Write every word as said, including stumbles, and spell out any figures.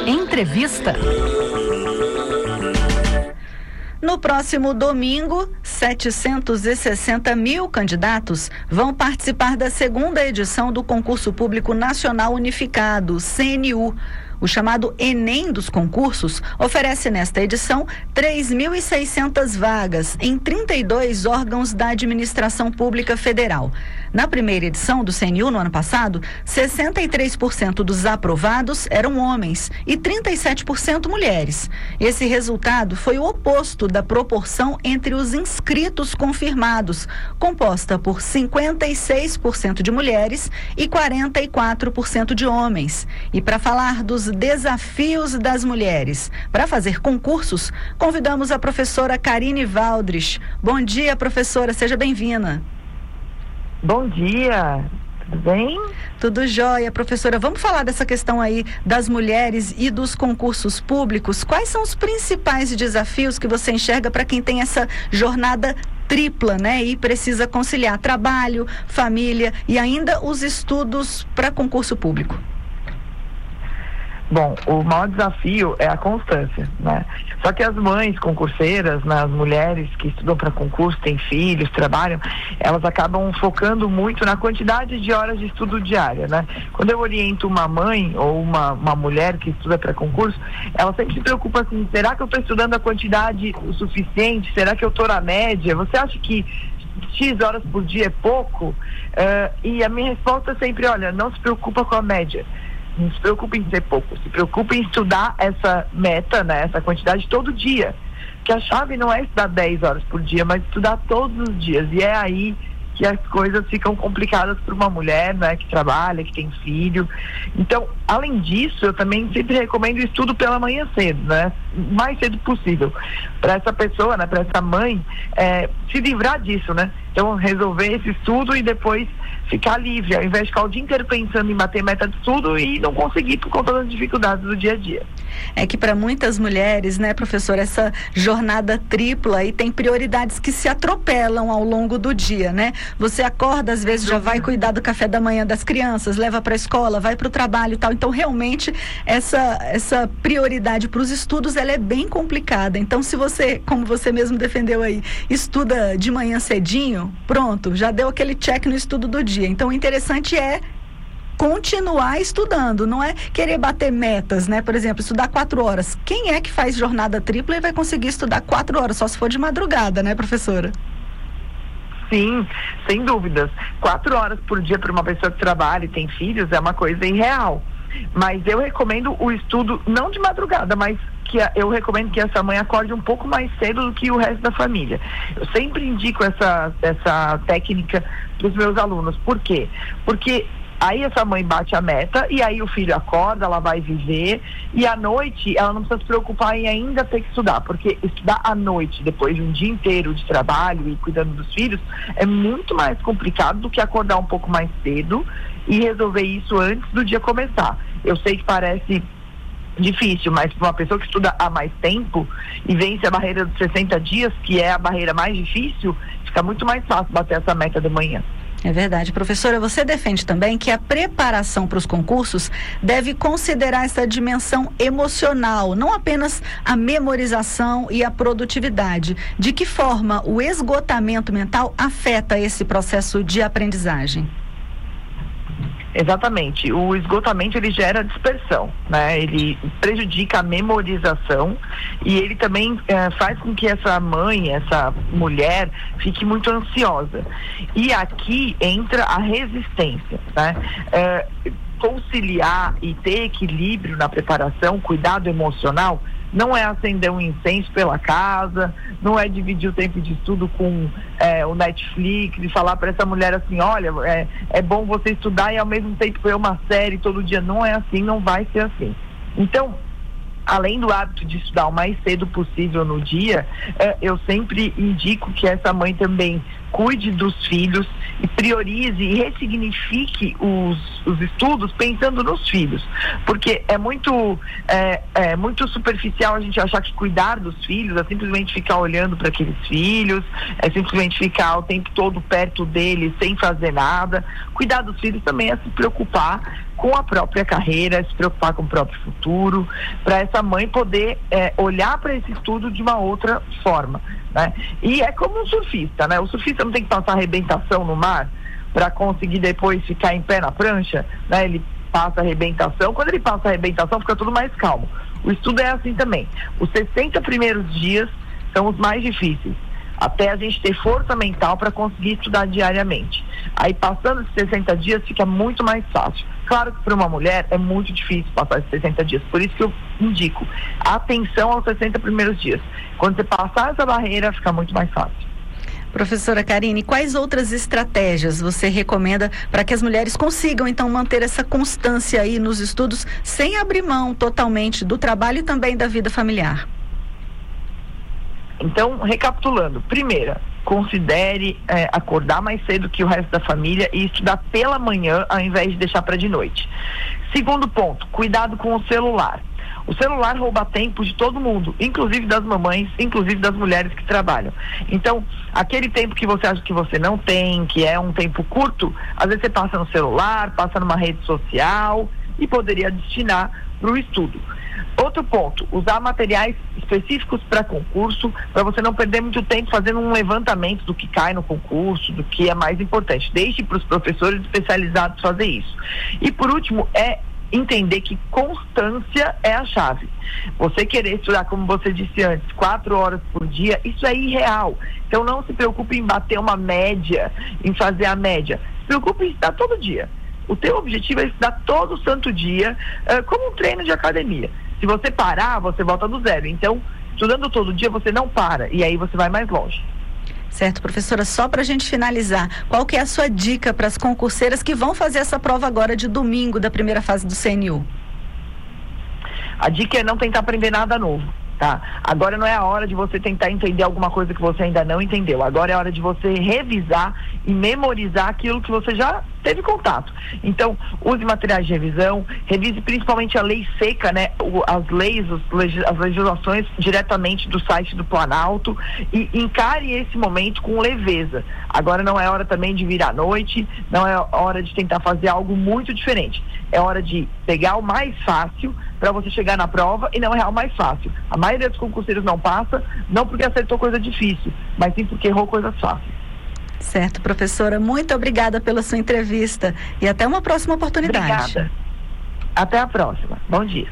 Entrevista. No próximo domingo, setecentos e sessenta mil candidatos vão participar da segunda edição do Concurso Público Nacional Unificado, C N U. O chamado Enem dos concursos oferece nesta edição três mil e seiscentas vagas em trinta e dois órgãos da administração pública federal. Na primeira edição do C N U, no ano passado, sessenta e três por cento dos aprovados eram homens e trinta e sete por cento mulheres. Esse resultado foi o oposto da proporção entre os inscritos confirmados, composta por cinquenta e seis por cento de mulheres e quarenta e quatro por cento de homens. E para falar dos desafios das mulheres para fazer concursos, convidamos a professora Karine Valdrich. Bom dia, professora, seja bem-vinda. Bom dia, tudo bem? Tudo jóia, professora. Vamos falar dessa questão aí das mulheres e dos concursos públicos. Quais são os principais desafios que você enxerga para quem tem essa jornada tripla, né? E precisa conciliar trabalho, família e ainda os estudos para concurso público? Bom, o maior desafio é a constância, né? Só que as mães concurseiras, né, as mulheres que estudam para concurso, têm filhos, trabalham, elas acabam focando muito na quantidade de horas de estudo diária, né? Quando eu oriento uma mãe ou uma, uma mulher que estuda para concurso, ela sempre se preocupa assim, será que eu estou estudando a quantidade o suficiente? Será que eu estou na média? Você acha que X horas por dia é pouco? Uh, e a minha resposta é sempre, olha, não se preocupa com a média. Não se preocupe em ser pouco, se preocupe em estudar essa meta, né, essa quantidade todo dia. Que a chave não é estudar dez horas por dia, mas estudar todos os dias. E é aí que as coisas ficam complicadas para uma mulher, né, que trabalha, que tem filho. Então, além disso, eu também sempre recomendo o estudo pela manhã cedo, né, o mais cedo possível, para essa pessoa, né, para essa mãe, é, se livrar disso, né. Então, resolver esse estudo e depois ficar livre, ao invés de ficar o dia inteiro pensando em bater meta de estudo e não conseguir por conta das dificuldades do dia a dia. É que para muitas mulheres, né, professora, essa jornada tripla e tem prioridades que se atropelam ao longo do dia, né? Você acorda, às vezes já vai cuidar do café da manhã das crianças, leva para a escola, vai para o trabalho e tal. Então, realmente, essa, essa prioridade para os estudos, ela é bem complicada. Então, se você, como você mesmo defendeu aí, estuda de manhã cedinho, pronto, já deu aquele check no estudo do dia. Então, o interessante é continuar estudando, não é querer bater metas, né? Por exemplo, estudar quatro horas. Quem é que faz jornada tripla e vai conseguir estudar quatro horas? Só se for de madrugada, né, professora? Sim, sem dúvidas. Quatro horas por dia para uma pessoa que trabalha e tem filhos é uma coisa irreal. Mas eu recomendo o estudo, não de madrugada, mas que a, eu recomendo que essa mãe acorde um pouco mais cedo do que o resto da família. Eu sempre indico essa, essa técnica para os meus alunos. Por quê? Porque aí essa mãe bate a meta e aí o filho acorda, ela vai viver e à noite ela não precisa se preocupar em ainda ter que estudar, porque estudar à noite, depois de um dia inteiro de trabalho e cuidando dos filhos, é muito mais complicado do que acordar um pouco mais cedo e resolver isso antes do dia começar. Eu sei que parece difícil, mas para uma pessoa que estuda há mais tempo e vence a barreira dos sessenta dias, que é a barreira mais difícil, fica muito mais fácil bater essa meta de manhã. É verdade. Professora, você defende também que a preparação para os concursos deve considerar essa dimensão emocional, não apenas a memorização e a produtividade. De que forma o esgotamento mental afeta esse processo de aprendizagem? Exatamente. O esgotamento, ele gera dispersão, né? Ele prejudica a memorização e ele também eh, faz com que essa mãe, essa mulher, fique muito ansiosa. E aqui entra a resistência, né? Eh, conciliar e ter equilíbrio na preparação, cuidado emocional, não é acender um incenso pela casa, não é dividir o tempo de estudo com é, o Netflix e falar para essa mulher assim, olha, é, é bom você estudar e ao mesmo tempo ver uma série todo dia. Não é assim, não vai ser assim. Então, além do hábito de estudar o mais cedo possível no dia, é, eu sempre indico que essa mãe também cuide dos filhos e priorize e ressignifique os, os estudos pensando nos filhos, porque é muito é, é muito superficial a gente achar que cuidar dos filhos é simplesmente ficar olhando para aqueles filhos, é simplesmente ficar o tempo todo perto deles sem fazer nada. Cuidar dos filhos também é se preocupar com a própria carreira, se preocupar com o próprio futuro, para essa mãe poder é, olhar para esse estudo de uma outra forma, né? E é como um surfista, né? O surfista não tem que passar arrebentação no mar para conseguir depois ficar em pé na prancha, né? Ele passa arrebentação, quando ele passa arrebentação fica tudo mais calmo. O estudo é assim também. Os sessenta primeiros dias são os mais difíceis, até a gente ter força mental para conseguir estudar diariamente. Aí passando esses sessenta dias fica muito mais fácil. Claro que para uma mulher é muito difícil passar esses sessenta dias, por isso que eu indico atenção aos sessenta primeiros dias. Quando você passar essa barreira fica muito mais fácil. Professora Karine, quais outras estratégias você recomenda para que as mulheres consigam então manter essa constância aí nos estudos sem abrir mão totalmente do trabalho e também da vida familiar? Então, recapitulando, primeira, considere é, acordar mais cedo que o resto da família e estudar pela manhã ao invés de deixar para de noite. Segundo ponto, cuidado com o celular. O celular rouba tempo de todo mundo, inclusive das mamães, inclusive das mulheres que trabalham. Então, aquele tempo que você acha que você não tem, que é um tempo curto, às vezes você passa no celular, passa numa rede social e poderia destinar para o estudo. Outro ponto, usar materiais específicos para concurso, para você não perder muito tempo fazendo um levantamento do que cai no concurso, do que é mais importante. Deixe para os professores especializados fazer isso. E por último, é entender que constância é a chave. Você querer estudar, como você disse antes, quatro horas por dia, isso é irreal. Então não se preocupe em bater uma média, em fazer a média. Se preocupe em estudar todo dia. O teu objetivo é estudar todo santo dia, uh, como um treino de academia. Se você parar, você volta do zero. Então, estudando todo dia, você não para. E aí você vai mais longe. Certo, professora, só para a gente finalizar, qual que é a sua dica para as concurseiras que vão fazer essa prova agora de domingo da primeira fase do C N U? A dica é não tentar aprender nada novo, tá? Agora não é a hora de você tentar entender alguma coisa que você ainda não entendeu. Agora é a hora de você revisar e memorizar aquilo que você já teve contato. Então, use materiais de revisão, revise principalmente a lei seca, né? O, as leis, os, as legislações diretamente do site do Planalto e encare esse momento com leveza. Agora não é hora também de vir à noite, não é hora de tentar fazer algo muito diferente. É hora de pegar o mais fácil para você chegar na prova e não errar o mais fácil. A maioria dos concurseiros não passa, não porque acertou coisa difícil, mas sim porque errou coisas fáceis. Certo, professora, muito obrigada pela sua entrevista e até uma próxima oportunidade. Obrigada. Até a próxima. Bom dia.